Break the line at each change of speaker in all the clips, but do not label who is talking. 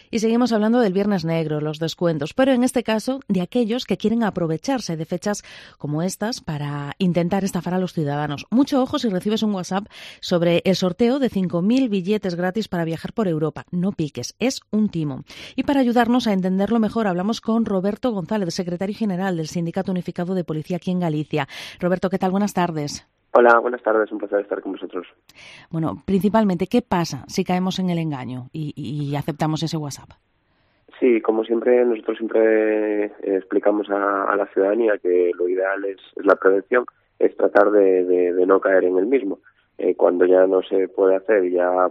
Y seguimos hablando del Viernes Negro, los descuentos, pero en este caso de aquellos que quieren aprovecharse de fechas como estas para intentar estafar a los ciudadanos. Mucho ojo si recibes un WhatsApp sobre el sorteo de 5.000 billetes gratis para viajar por Europa. No piques, es un timo. Y para ayudarnos a entenderlo mejor, hablamos con Roberto González, secretario general del Sindicato Unificado de Policía aquí en Galicia. Roberto, ¿qué tal? Buenas tardes.
Hola, buenas tardes, un placer estar con vosotros.
Bueno, principalmente, ¿qué pasa si caemos en el engaño y aceptamos ese WhatsApp?
Sí, como siempre, nosotros siempre explicamos a la ciudadanía que lo ideal es la prevención, es tratar de no caer en el mismo. Cuando ya no se puede hacer y ya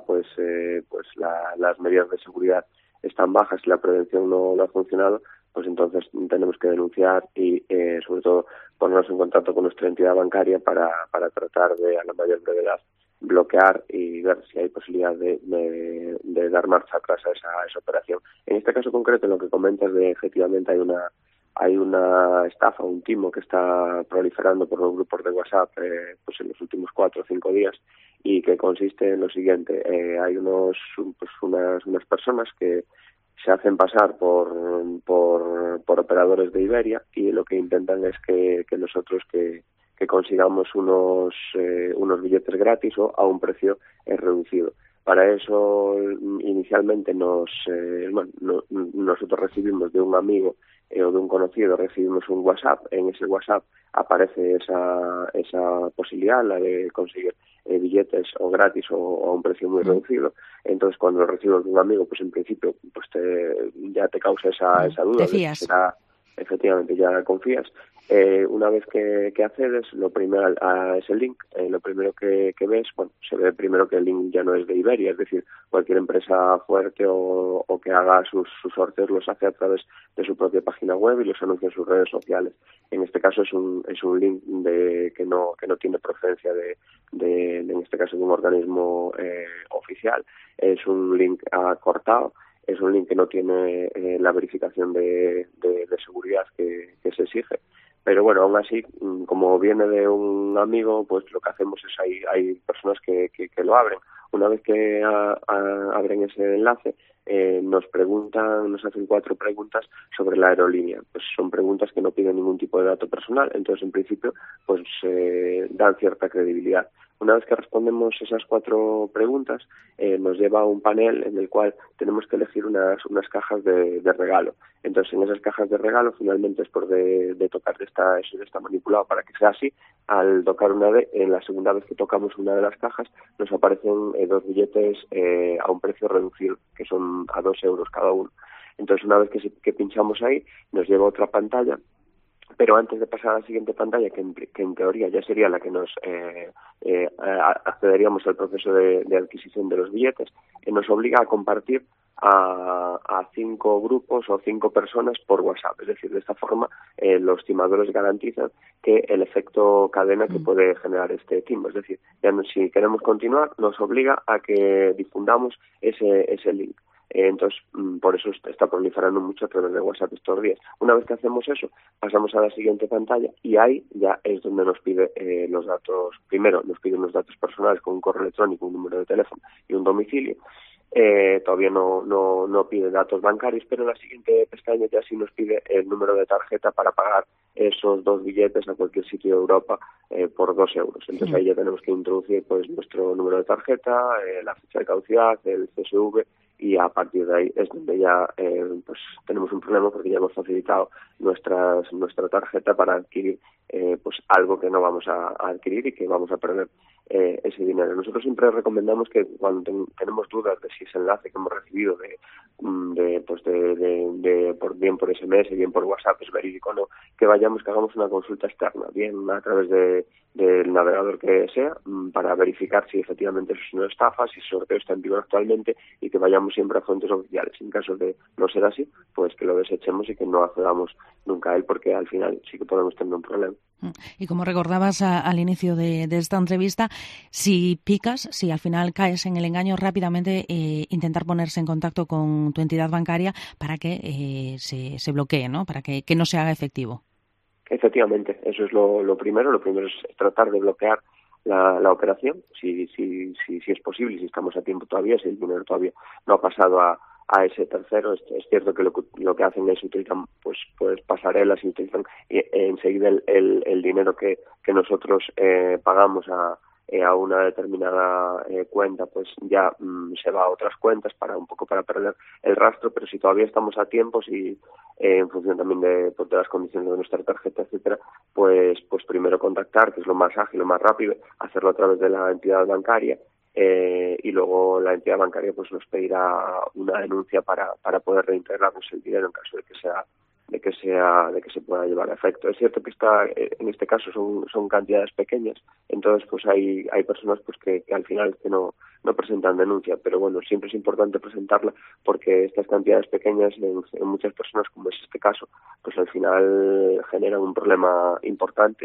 las medidas de seguridad están bajas y la prevención no ha funcionado, pues entonces tenemos que denunciar y sobre todo ponernos en contacto con nuestra entidad bancaria para tratar de a la mayor brevedad bloquear y ver si hay posibilidad de dar marcha atrás a esa operación. En este caso concreto, lo que comentas de efectivamente hay una estafa, un timo que está proliferando por los grupos de WhatsApp pues en los últimos 4 o 5 días y que consiste en lo siguiente. Hay unas personas que se hacen pasar por operadores de Iberia y lo que intentan es que nosotros que consigamos unos billetes gratis o a un precio reducido. Para eso, inicialmente nosotros recibimos de un amigo o de un conocido, recibimos un WhatsApp. En ese WhatsApp aparece esa posibilidad, la de conseguir billetes o gratis o a un precio muy reducido. Entonces, cuando lo recibes de un amigo, pues en principio pues ya te causa esa duda.
¿Te fías?
Efectivamente, ya confías. Una vez que accedes, lo primero a ese link, lo primero que ves, se ve primero que el link ya no es de Iberia, es decir, cualquier empresa fuerte o que haga sus sorteos los hace a través de su propia página web y los anuncia en sus redes sociales. En este caso es un link que no tiene procedencia en este caso de un organismo oficial, es un link acortado. Es un link que no tiene la verificación de seguridad que se exige. Pero bueno, aún así, como viene de un amigo, pues lo que hacemos es hay personas que lo abren. Una vez que abren ese enlace, nos hacen 4 preguntas sobre la aerolínea. Pues son preguntas que no piden ningún tipo de dato personal, entonces en principio pues dan cierta credibilidad. Una vez que respondemos esas 4 preguntas, nos lleva a un panel en el cual tenemos que elegir unas cajas de regalo. Entonces, en esas cajas de regalo, finalmente, después de tocar eso ya está manipulado para que sea así. Al tocar en la segunda vez que tocamos una de las cajas, nos aparecen 2 billetes a un precio reducido, que son a 2 euros cada uno. Entonces, una vez que pinchamos ahí, nos lleva a otra pantalla. Pero antes de pasar a la siguiente pantalla, que en teoría ya sería la que nos accederíamos al proceso de adquisición de los billetes, nos obliga a compartir a 5 grupos o 5 personas por WhatsApp. Es decir, de esta forma los timadores garantizan que el efecto cadena que puede generar este timo. Es decir, si queremos continuar, nos obliga a que difundamos ese link. Entonces, por eso está proliferando mucho a través de WhatsApp estos días. Una vez que hacemos eso, pasamos a la siguiente pantalla y ahí ya es donde nos pide los datos. Primero nos pide unos datos personales con un correo electrónico, un número de teléfono y un domicilio. Todavía no pide datos bancarios, pero en la siguiente pestaña ya sí nos pide el número de tarjeta para pagar esos 2 billetes a cualquier sitio de Europa por 2 euros. Entonces ahí ya tenemos que introducir pues nuestro número de tarjeta, la fecha de caducidad, el CSV, y a partir de ahí es donde ya pues tenemos un problema porque ya hemos facilitado nuestra tarjeta para adquirir pues algo que no vamos a adquirir y que vamos a perder ese dinero. Nosotros siempre recomendamos que cuando tenemos dudas de si ese enlace que hemos recibido bien por SMS, bien por WhatsApp es verídico o no, que hagamos una consulta externa, bien a través del navegador que sea, para verificar si efectivamente eso es una estafa, si el sorteo está en vigor actualmente y que vayamos siempre a fuentes oficiales. En caso de no ser así, pues que lo desechemos y que no accedamos nunca a él, porque al final sí que podemos tener un problema.
Y como recordabas al inicio de esta entrevista, si al final caes en el engaño, rápidamente intentar ponerse en contacto con tu entidad bancaria para que se bloquee, ¿no? Para que no se haga efectivo.
Efectivamente, eso es lo primero. Lo primero es tratar de bloquear la operación, si es posible, si estamos a tiempo todavía, si el dinero todavía no ha pasado a a ese tercero. Es cierto que lo que hacen es utilizan pues pasarelas y utilizan enseguida el dinero que nosotros pagamos a una determinada cuenta, pues ya se va a otras cuentas un poco para perder el rastro. Pero si todavía estamos a tiempo, si en función también de las condiciones de nuestra tarjeta, etcétera, pues primero contactar, que es lo más ágil, lo más rápido, hacerlo a través de la entidad bancaria, y luego la entidad bancaria pues nos pedirá una denuncia para poder reintegrarnos el dinero en caso de que se pueda llevar a efecto. Es cierto que en este caso son cantidades pequeñas, entonces pues hay personas pues que al final que no presentan denuncia, pero bueno, siempre es importante presentarla, porque estas cantidades pequeñas en muchas personas, como es este caso, pues al final generan un problema importante,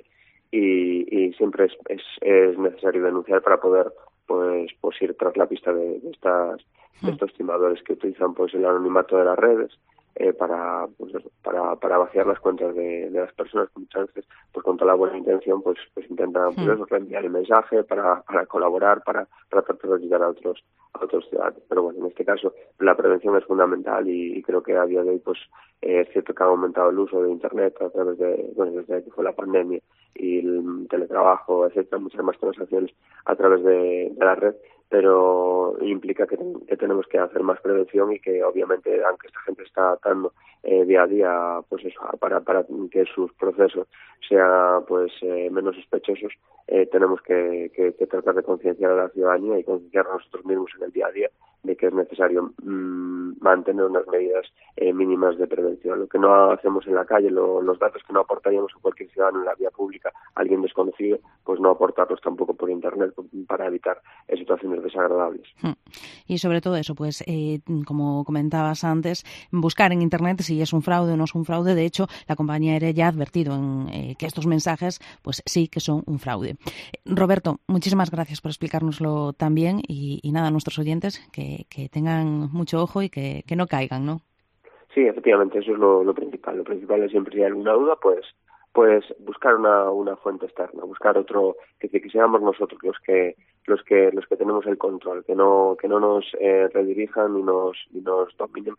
y siempre es necesario denunciar para poder pues ir tras la pista de estos timadores que utilizan pues el anonimato de las redes para vaciar las cuentas de las personas, que muchas veces pues con toda la buena intención pues intentan reenviar el mensaje para colaborar, para tratar de ayudar a otros ciudadanos. Pero bueno, en este caso la prevención es fundamental, y creo que a día de hoy pues es cierto que ha aumentado el uso de internet a través desde que fue la pandemia y el teletrabajo, etcétera, muchas más transacciones a través de la red, pero implica que tenemos que hacer más prevención, y que obviamente, aunque esta gente está dando día a día pues eso, para que sus procesos sean pues menos sospechosos, tenemos que tratar de concienciar a la ciudadanía y concienciar a nosotros mismos en el día a día de que es necesario mantener unas medidas mínimas de prevención. Lo que no hacemos en la calle, los datos que no aportaríamos a cualquier ciudadano en la vía pública a alguien desconocido, pues no aportarlos tampoco por internet, para evitar situaciones desagradables.
Y sobre todo eso, pues como comentabas antes, buscar en internet si es un fraude o no es un fraude. De hecho, la compañía aérea ya ha advertido que estos mensajes pues sí que son un fraude. Roberto, muchísimas gracias por explicárnoslo tan bien, y nada, a nuestros oyentes que tengan mucho ojo y que no caigan, ¿no?
Sí, efectivamente, eso es lo principal. Lo principal es siempre, si hay alguna duda, pues buscar una fuente externa, buscar otro, que seamos nosotros los que tenemos el control, que no nos redirijan y nos dominen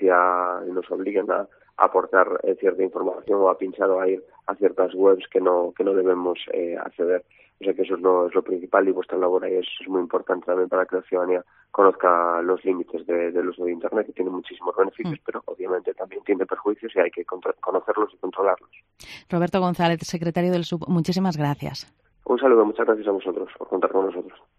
y nos obliguen a aportar cierta información, o a pinchar o a ir a ciertas webs que no debemos acceder. O sea que eso es lo principal, y vuestra labor ahí es muy importante también para que la ciudadanía conozca los límites del uso de Internet, que tiene muchísimos beneficios, pero obviamente también tiene perjuicios, y hay que conocerlos y controlarlos.
Roberto González, secretario del SUB, muchísimas gracias.
Un saludo, muchas gracias a vosotros por contar con nosotros.